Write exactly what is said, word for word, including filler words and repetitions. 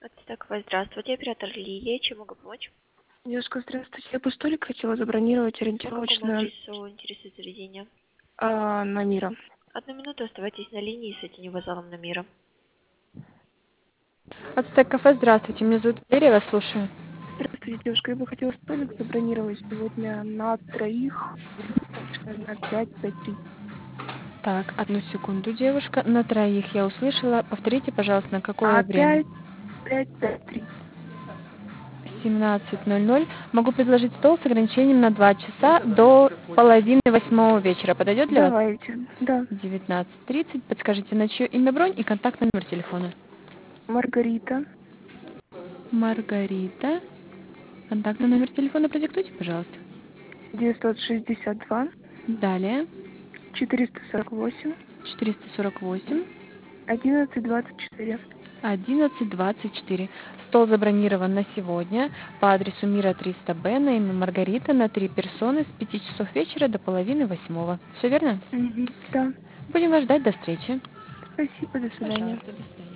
Ацтекова, здравствуйте, оператор Лилия, чем могу помочь? Девушка, здравствуйте. Я бы столик хотела забронировать По какому ориентировочно адресу интересует заведение? а, на Мира. Одну минуту оставайтесь на линии с этим вокзалом на Мира. Ацтек кафе, здравствуйте. Меня зовут Валерия, я вас слушаю. Здравствуйте, девушка. Я бы хотела столик забронировать сегодня на троих, ориентировочно на пять-пять тридцать. Так, одну секунду, девушка. На троих я услышала. Повторите, пожалуйста, на какое А время? пять, пять, пять тридцать. семнадцать ноль ноль. Могу предложить стол с ограничением на два часа до половины восьмого вечера. Подойдет для вас? Давайте. Да. девятнадцать тридцать. Подскажите, на чье имя бронь и контактный номер телефона? Маргарита. Маргарита. Контактный номер телефона продиктуйте, пожалуйста. девятьсот шестьдесят два, Далее. четыреста сорок восемь, четыреста сорок восемь. одиннадцать двадцать четыре. одиннадцать двадцать четыре. Стол забронирован на сегодня по адресу Мира триста Б на имя Маргарита на три персоны с пяти часов вечера до половины восьмого. Все верно? Угу. Да. Будем вас ждать. До встречи. Спасибо, до свидания. Пожалуйста, до свидания.